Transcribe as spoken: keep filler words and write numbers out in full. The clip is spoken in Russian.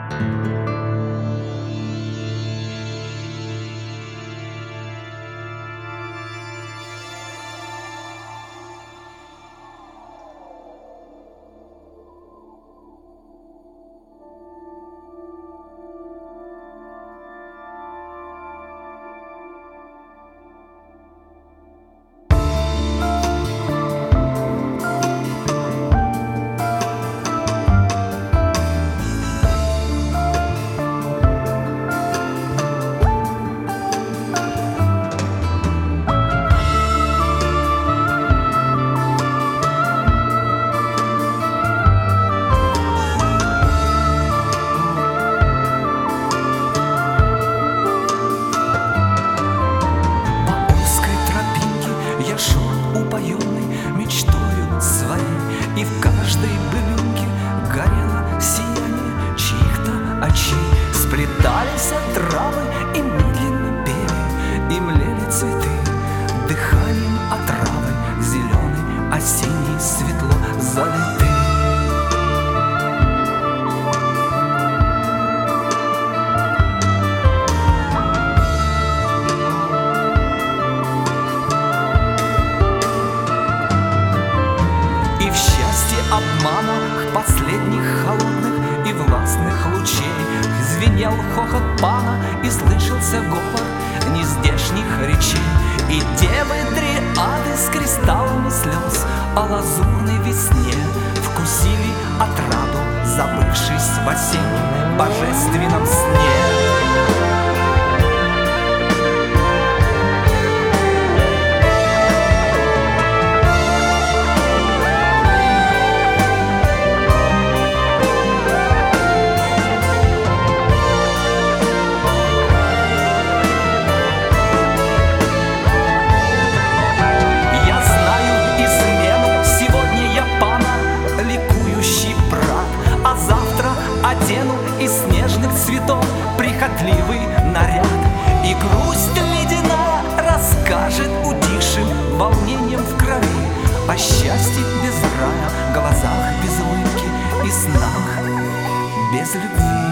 И в каждой былинке горело сияние чьих-то очей. Сплетались травы и медленно пели, и млели цветы дыханием отравы. Зеленый осенний светло залиты. Обманах последних холодных и властных лучей звенел хохот пана, и слышался говор нездешних речей. И девы-дриады с кристаллами слез о лазурной весне вкусили отраду, забывшись в осеннем божественном сне. Одену из снежных цветов прихотливый наряд, и грусть ледяная расскажет утихшим волнением в крови о счастье без рая, глазах без улыбки и снах без любви.